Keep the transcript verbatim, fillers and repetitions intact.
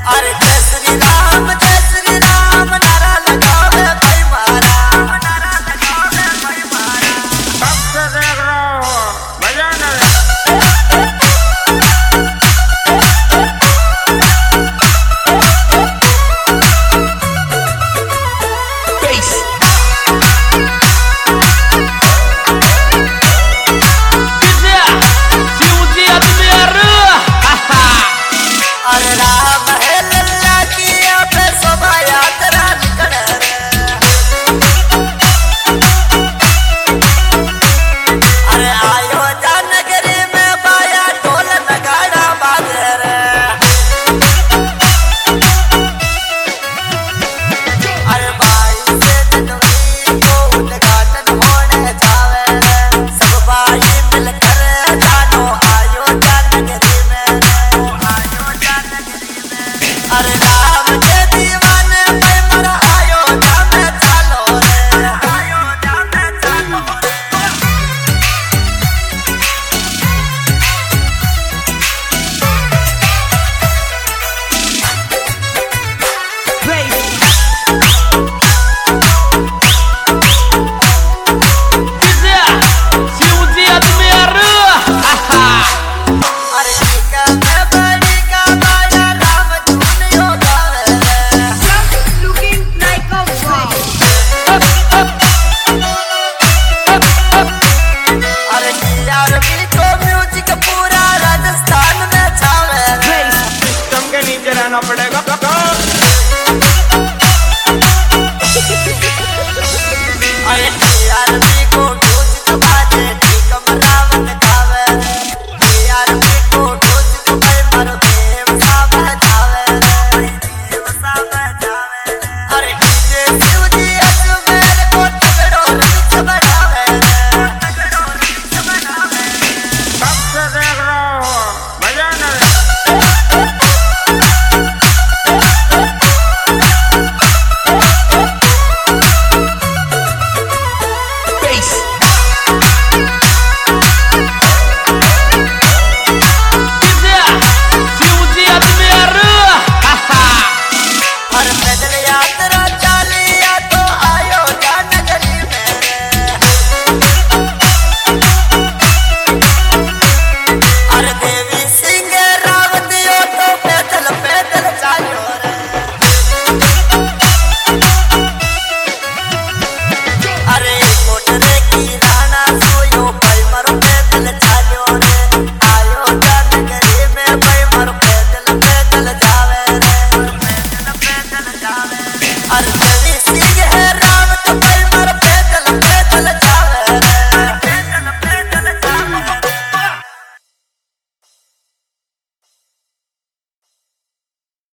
अरे जय श्री राम जय श्री राम नारा लगावे भाई मारा, नारा लगावे भाई मारा। कब से देख रहा हो बजाना अरे राम है लल्ला की अब शोभा यात्रा निकल रे। अरे आयो जानगरी में बाया ढोल नगाड़ा बाजे रे। अरे बाईस जनवरी को उद्घाटन होने जावे रे। सब भाई मिलकर जानो आयो जानगरी में, आयो जानगरी में। अरे राम के दीवाने पे मरा आयो जामे चलो रे, आयो जामे चलो रे। अरे टीका में बड़ी का माया राम धुनियो गावे रे। Looking like a wow. अरे टीआरपी को म्यूजिक पूरा राजस्थान में छावे रे। सिस्टम के नीचे रहना पड़ेगा। अरे